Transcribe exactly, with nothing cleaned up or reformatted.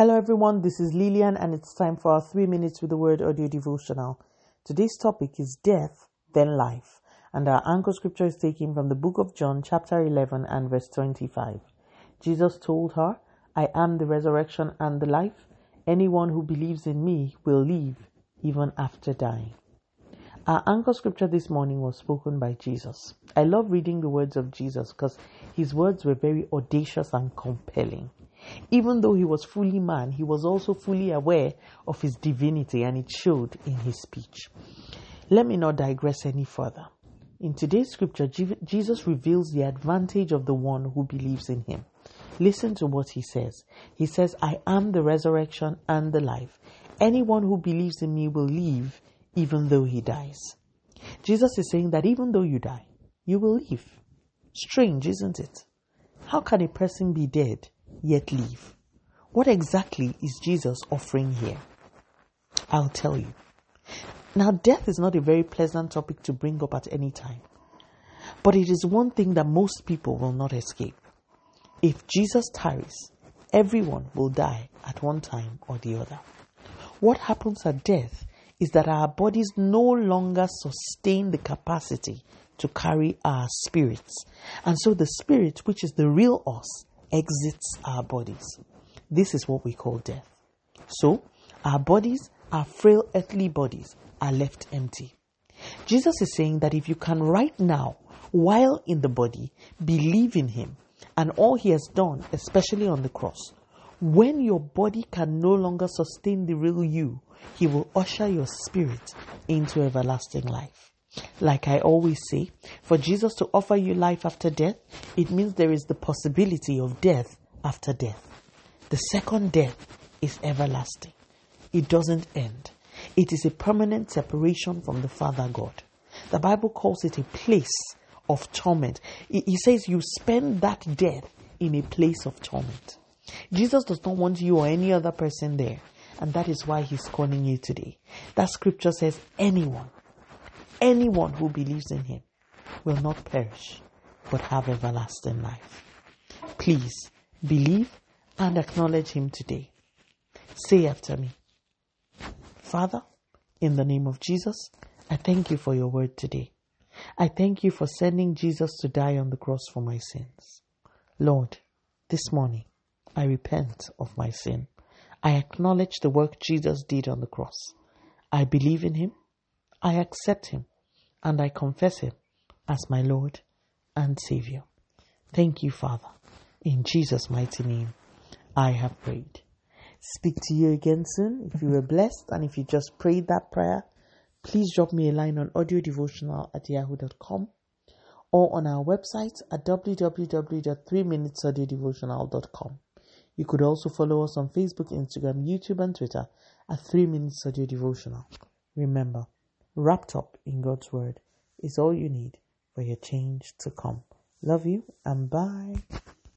Hello everyone, this is Lillian and it's time for our three minutes with the word audio devotional. Today's topic is death, then life, and our anchor scripture is taken from the book of John chapter eleven and verse twenty-five. Jesus told her, I am the resurrection and the life. Anyone who believes in me will live even after dying. Our anchor scripture this morning was spoken by Jesus. I love reading the words of Jesus because his words were very audacious and compelling. Even though he was fully man, he was also fully aware of his divinity, and it showed in his speech. Let me not digress any further. In today's scripture, Jesus reveals the advantage of the one who believes in him. Listen to what he says. He says, I am the resurrection and the life. Anyone who believes in me will live even though he dies. Jesus is saying that even though you die, you will live. Strange, isn't it? How can a person be dead yet live? What exactly is Jesus offering here? I'll tell you. Now, death is not a very pleasant topic to bring up at any time, but it is one thing that most people will not escape. If Jesus tarries, everyone will die at one time or the other. What happens at death is that our bodies no longer sustain the capacity to carry our spirits, and so the spirit, which is the real us, exits our bodies. This is what we call death. So, our bodies, our frail earthly bodies, are left empty. Jesus is saying that if you can right now, while in the body, believe in him and all he has done, especially on the cross, when your body can no longer sustain the real you, he will usher your spirit into everlasting life. Like I always say, for Jesus to offer you life after death, it means there is the possibility of death after death. The second death is everlasting. It doesn't end. It is a permanent separation from the Father God. The Bible calls it a place of torment. He says you spend that death in a place of torment. Jesus does not want you or any other person there, and that is why he's calling you today. That scripture says anyone, anyone who believes in him will not perish, but have everlasting life. Please believe and acknowledge him today. Say after me, Father, in the name of Jesus, I thank you for your word today. I thank you for sending Jesus to die on the cross for my sins. Lord, this morning, I repent of my sin. I acknowledge the work Jesus did on the cross. I believe in him, I accept him, and I confess him as my Lord and Savior. Thank you, Father. In Jesus' mighty name, I have prayed. Speak to you again soon. If you were blessed and if you just prayed that prayer, please drop me a line on audiodevotional at yahoo dot com or on our website at w w w dot three minutes audio devotional dot com. You could also follow us on Facebook, Instagram, YouTube, and Twitter at three minutes audio devotional. Remember, wrapped up in God's word is all you need for your change to come. Love you and bye.